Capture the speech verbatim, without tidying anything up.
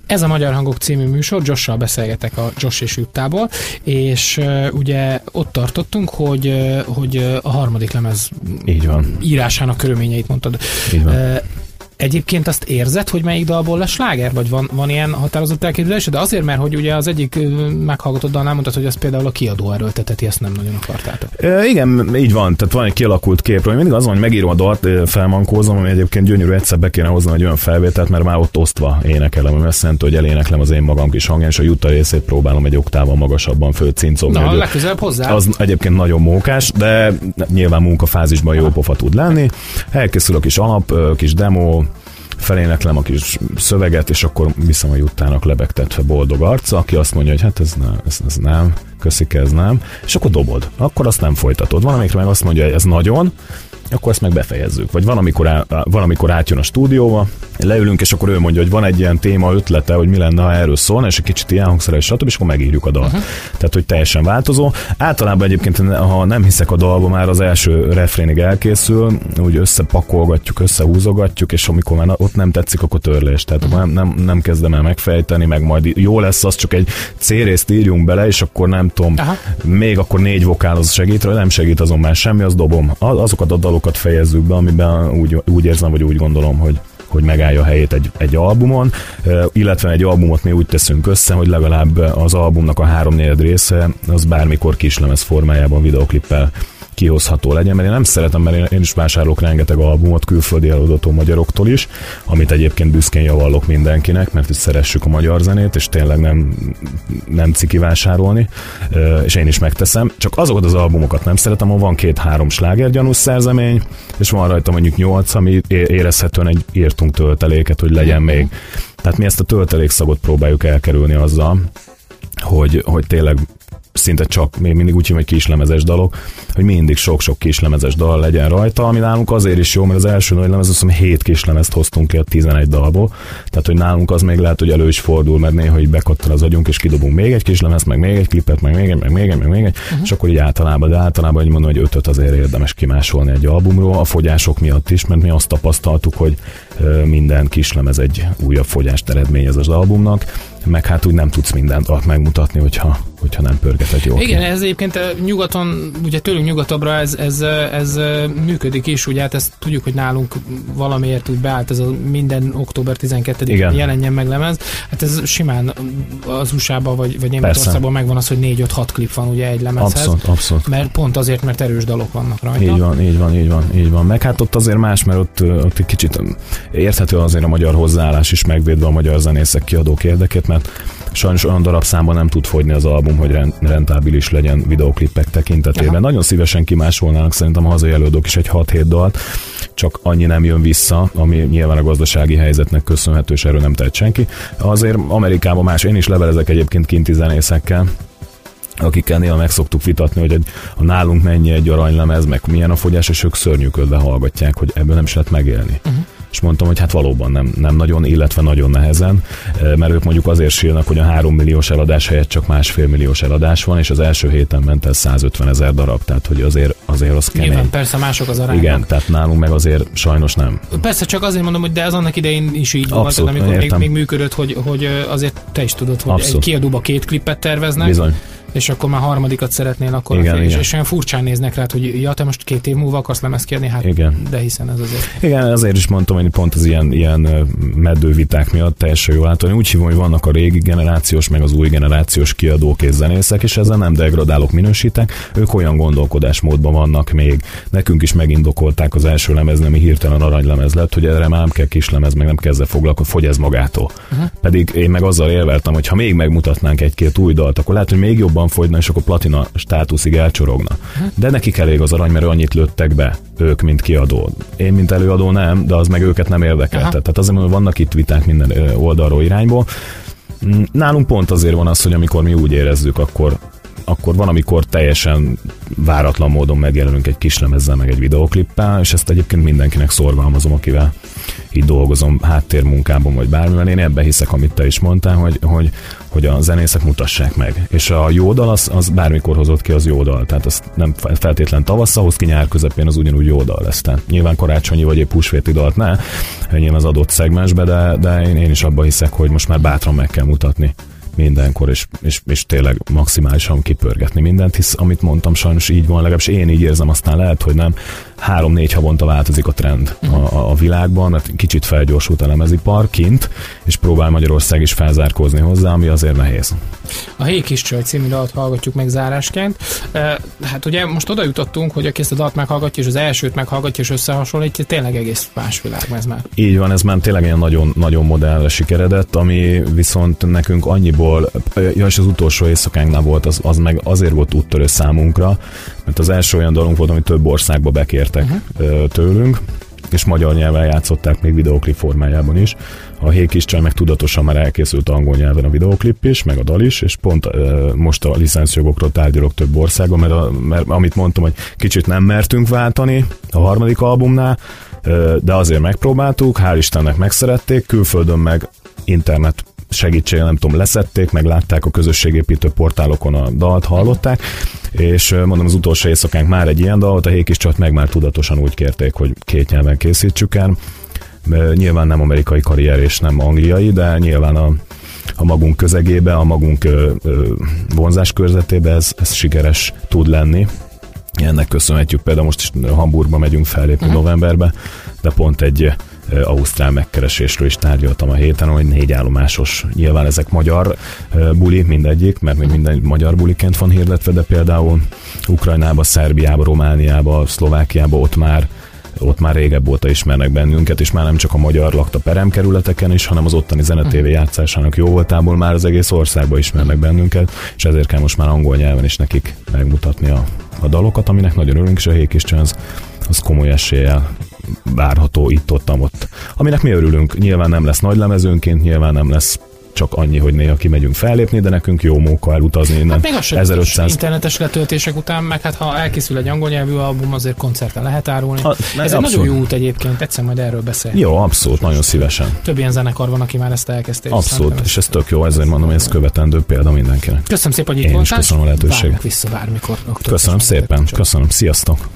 Ez a Magyar Hangok című műsor, Josh-sal beszélgetek a Josh és Juttából, és uh, ugye ott tartottunk, hogy, uh, hogy a harmadik lemez így van. írásának körülményeit mondtad. Így van. Uh, Egyébként azt érzed, hogy melyik dalból lesz sláger, vagy van, van ilyen határozott elképzelés? De azért, mert hogy ugye az egyik meghallgatott dalnál mondtad, hogy az például a kiadó erőlteteti, ezt nem nagyon akartátok. E, igen, így van, tehát van egy kialakult képről. Mindig azon, hogy megírom a dalt, felmankózom, ami egyébként gyönyörű, egyszer be kéne hozni egy olyan felvételt, mert már ott osztva énekelem, ami azt jelenti, hogy eléneklem az én magam kis hangján, és a Jutta részét próbálom egy oktával magasabban fölcincogni. Na, legközelebb hozzá. Az egyébként nagyon mókás, de nyilván munkafázisban jó pofa tud lenni. Elkészül a kis alap, kis demo, feléneklem a kis szöveget, és akkor viszem a Juttának lebegtetve boldog arca, aki azt mondja, hogy hát ez, ne, ez, ez nem, köszik, ez nem, és akkor dobod. Akkor azt nem folytatod. Van, amikor meg azt mondja, hogy ez nagyon, akkor ezt meg befejezzük. Vagy van, amikor, á, van, amikor átjön a stúdióba, leülünk, és akkor ő mondja, hogy van egy ilyen téma ötlete, hogy mi lenne, ha erről szólna, és egy kicsit ilyen hangszerrel, stb., és akkor megírjuk a dalt. Uh-huh. Tehát, hogy teljesen változó. Általában egyébként, ha nem hiszek a dalba, már az első refrénig elkészül, úgy összepakolgatjuk, összehúzogatjuk, és amikor már ott nem tetszik, akkor törlés. Tehát uh-huh. nem, nem, nem kezdem el megfejteni, meg majd jó lesz, az csak egy C-részt írjunk bele, és akkor nem tudom, uh-huh. még akkor négy vokál az segít, nem segít azon már semmi, az dobom. Azokat a dalokat fejezzük be, amiben úgy, úgy érzem, vagy úgy gondolom, hogy hogy megállja a helyét egy, egy albumon, illetve egy albumot mi úgy teszünk össze, hogy legalább az albumnak a háromnegyed része az bármikor kislemez formájában videoklippel kihozható legyen, mert én nem szeretem, mert én is vásárolok rengeteg albumot külföldi eladótól, magyaroktól is, amit egyébként büszkén javallok mindenkinek, mert is szeressük a magyar zenét, és tényleg nem, nem ciki vásárolni, és én is megteszem. Csak azokat az albumokat nem szeretem, ahol van két-három slágergyanús szerzemény, és van rajta mondjuk nyolc, ami érezhetően egy írtunk tölteléket, hogy legyen még. Tehát mi ezt a töltelékszagot próbáljuk elkerülni azzal, hogy, hogy tényleg szinte csak, még mindig úgy hívom, hogy kislemezes dalok, hogy mindig sok-sok kislemezes dal legyen rajta, ami nálunk azért is jó, mert az első nagy lemez, azt hiszem, hét kislemezt hoztunk ki a tizenegy dalból, tehát hogy nálunk az még lehet, hogy elő is fordul, mert néha így bekattan az agyunk, és kidobunk még egy kislemezt, meg még egy klipet, meg még egy, meg még egy, meg még egy, uh-huh. és akkor így általában, de általában így mondom, hogy ötöt azért érdemes kimásolni egy albumról, a fogyások miatt is, mert mi azt tapasztaltuk, hogy minden kislemez egy újabb fogyást eredményez az albumnak, meg hát úgy nem tudsz mindent megmutatni, hogyha, hogyha nem pörgeted jól. Igen, ez egyébként nyugaton, ugye tőlünk nyugatabbra ez, ez, ez működik is, ugye hát ezt tudjuk, hogy nálunk valamiért úgy beállt ez a minden október tizenkettedikén jelenjen meg lemez. Hát ez simán az u es á-ban vagy, vagy Németországban megvan az, hogy négy-öt-hat klip van ugye egy lemezhez. Abszolút, abszolút. Mert pont azért, mert erős dalok vannak rajta. Így van, így van, így van, így van. Meg hát ott azért más, mert ott, ott egy kicsit érthető azért a magyar hozzáállás is, megvédve a magyar zenészek, kiadók érdekét, mert sajnos olyan darabszámban nem tud fogyni az album, hogy rentábilis legyen videoklippek tekintetében. Aha. Nagyon szívesen kimásolnának szerintem a hazai előadók is egy hat-hét dalt, csak annyi nem jön vissza, ami nyilván a gazdasági helyzetnek köszönhető, és erről nem tehet senki. Azért Amerikában más, én is levelezek egyébként kinti zenészekkel, akikkel néha meg szoktuk vitatni, hogy egy, a nálunk mennyi egy aranylemez, meg milyen a fogyás, és ők szörnyűködve hallgatják, hogy ebből nem is lehet megélni. Uh-huh. És mondtam, hogy hát valóban nem, nem nagyon, illetve nagyon nehezen, mert ők mondjuk azért sírnak, hogy a három milliós eladás helyett csak másfél milliós eladás van, és az első héten ment el százötven ezer darab, tehát hogy azért, azért az kemény. Nyilván, persze mások az arányok. Igen, tehát nálunk meg azért sajnos nem. Persze, csak azért mondom, hogy de az annak idején is így volt, amikor még, még működött, hogy, hogy azért te is tudod, hogy Abszolút. Egy kiadóba két klippet terveznek. Bizony. És akkor már harmadikat szeretnél, akkor igen, igen. És olyan furcsán néznek rá, hogy ja, te most két év múlva akarsz lemezt kiadni, hát igen. De hiszen ez azért. Igen, azért is mondtam, hogy pont az ilyen, ilyen meddőviták miatt teljesen jól látom. Én úgy hívom, hogy vannak a régi generációs, meg az új generációs kiadók és zenészek, és ezzel nem degradálok, minősítek. Ők olyan gondolkodásmódban vannak még. Nekünk is megindokolták az első lemezni, ami hirtelen aranylemez lett, hogy erre már nem kell kislemez, meg nem kezdve foglalkozni, fogy ez magától. Uh-huh. Pedig én meg azzal érveltem, hogy ha még megmutatnánk egy-két új dalt, akkor lehet, hogy még jobban fogyna, és akkor platina státuszig elcsorogna. De nekik elég az arany, mert annyit lőttek be, ők, mint kiadó. Én, mint előadó nem, de az meg őket nem érdekelte. Tehát azért, hogy vannak itt viták minden oldalról, irányból. Nálunk pont azért van az, hogy amikor mi úgy érezzük, akkor, akkor van, amikor teljesen váratlan módon megjelenünk egy kislemezzel, meg egy videoklippel, és ezt egyébként mindenkinek szorgalmazom, akivel így dolgozom háttérmunkában, vagy bármivel. Én ebben hiszek, amit te is mondtál, hogy, hogy, hogy a zenészek mutassák meg. És a jó dal, az, az bármikor hozott ki, az jó dal. Tehát az nem feltétlen tavasszal hoz ki, nyár közepén az ugyanúgy jó dal lesz. Tehát nyilván karácsonyi vagy épp húsvéti dalt ne, nyilván az adott szegmensbe, de, de én, én is abban hiszek, hogy most már bátran meg kell mutatni mindenkor, és, és, és tényleg maximálisan kipörgetni mindent, hisz amit mondtam, sajnos így van, legalábbis én így érzem, aztán lehet, hogy nem. Három-négy havonta változik a trend a, a, a világban, mert kicsit felgyorsult a lemezipar kint, és próbál Magyarország is felzárkózni hozzá, ami azért nehéz. A Hey Kis Csaj című dalt hallgatjuk meg zárásként. Hát ugye most oda jutottunk, hogy aki ezt a dalt meghallgatja, és az elsőt meghallgatja, és összehasonlítja, tényleg egész más világ ez már. Így van, ez már tényleg ilyen nagyon, nagyon modellre sikeredett, ami viszont nekünk annyiból, ja, és az utolsó éjszakánknál volt, az, az meg azért volt úttörő számunkra, mert az első olyan dalunk volt, ami több országba bekértek uh-huh. tőlünk, és magyar nyelven játszották még videoklip formájában is. A Hey Kis Csaj meg tudatosan már elkészült angol nyelven a videoklip is, meg a dal is, és pont uh, most a licenszjogokról tárgyalok több országban, mert, a, mert amit mondtam, hogy kicsit nem mertünk váltani a harmadik albumnál, uh, de azért megpróbáltuk, hál' Istennek megszerették, külföldön meg internet segítségével, nem tudom, leszették, meg látták a közösségépítő portálokon a dalt, hallották, és mondom, az utolsó éjszakánk már egy ilyen dal volt, a Hey Kis Csajt meg már tudatosan úgy kérték, hogy két nyelven készítsük el. Nyilván nem amerikai karrier és nem angliai, de nyilván a, a magunk közegébe, a magunk ö, ö, vonzás körzetébe ez, ez sikeres tud lenni. Ennek köszönhetjük, például most is Hamburgba megyünk fellépni uh-huh. novemberbe, de pont egy ausztrál megkeresésről is tárgyaltam a héten, hogy négy állomásos, nyilván ezek magyar buli mindegyik, mert még minden magyar buliként van hirdetve, de például Ukrajnába, Szerbiába, Romániába, Szlovákiába ott már ott már régebb óta ismernek bennünket, és már nem csak a magyar lakta peremkerületeken is, hanem az ottani zenetévé játszásának jó voltából már az egész országban ismernek bennünket, és ezért kell most már angol nyelven is nekik megmutatni a, a dalokat, aminek nagyon örülünk, és a Hey Kis Csaj az, az komoly eséllyel várható itt-ott, ott. Aminek mi örülünk, nyilván nem lesz nagy lemezőnként, nyilván nem lesz csak annyi, hogy néha kimegyünk fellépni, de nekünk jó móka elutazni innen. Hát még az ezerötszáz internetes letöltések után, meg hát ha elkészül egy angol nyelvű album, azért koncerten lehet árulni. A, Ez egy nagyon jó út egyébként, egyszer majd erről beszélni. Jó, abszolút, nagyon szívesen. Több ilyen zenekar van, aki már ezt elkezdte. Abszolút, és ez tök jó, ezért mondom, hogy ez követendő példa mindenkinek. Köszönöm szépen, hogy itt voltál. Köszönöm a lehetőséget. Várjuk vissza bármikor. Köszönöm szépen, köszönöm, sziasztok.